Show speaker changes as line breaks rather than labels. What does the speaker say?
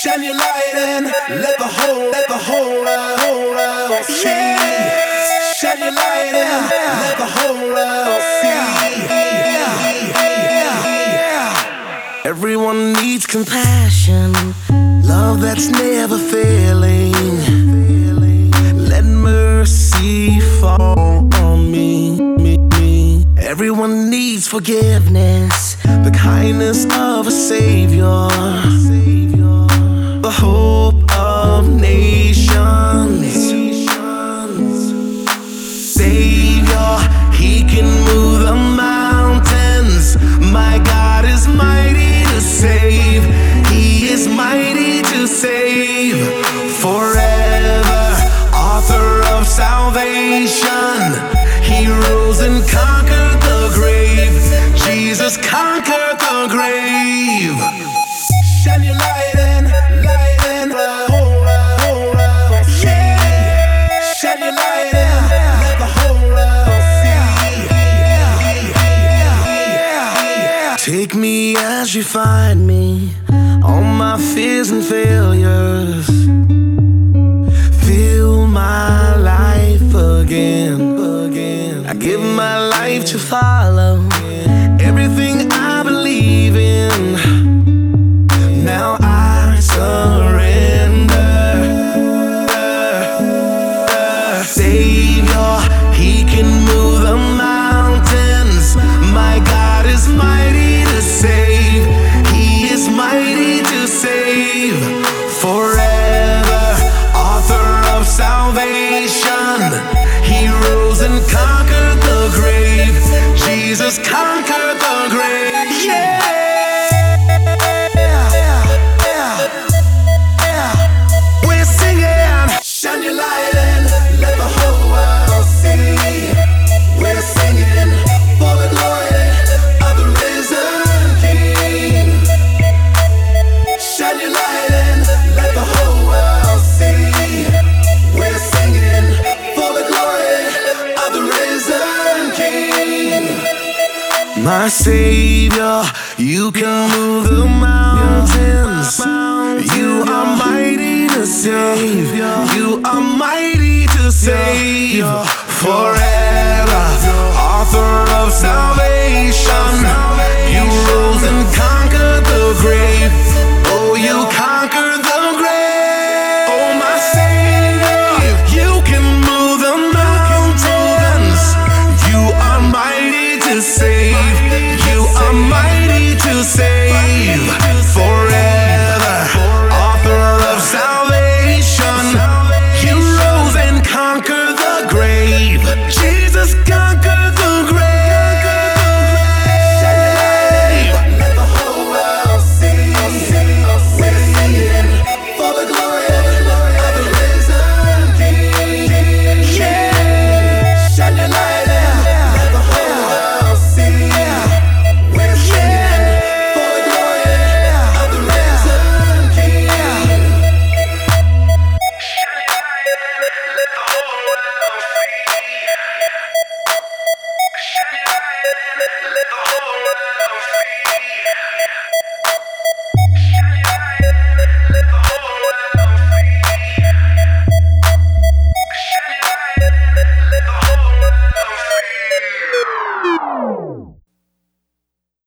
Shine your light and let the whole world see. Shine your light and let the whole world see. Everyone needs compassion, love that's never failing. Let mercy fall on me. Everyone needs forgiveness, the kindness of a savior, the hope of nations. Savior, he can move the mountains. My God is mighty to save. He is mighty to save. Forever, author of salvation. He rose and conquered the grave. Jesus conquered the grave. Shine your light and the whole world see. Shine your light and let the whole world see. Take me as you find me, all my fears and failures. Fill my life again. I give my life to follow everything I believe in. Now I surrender. Savior, he can move the mountains. My God is mighty to save. He is mighty to save. Forever, author of salvation. He rose and conquered the grave. Jesus conquered the grave. Yeah. We're singing. Shine your light and let the whole world see. We're singing for the glory of the risen King. Shine your light and let the whole world see. We're singing for the glory of the risen King. My Savior, you can move the mountains. You are mighty to save. You are mighty to save. Forever, author of salvation.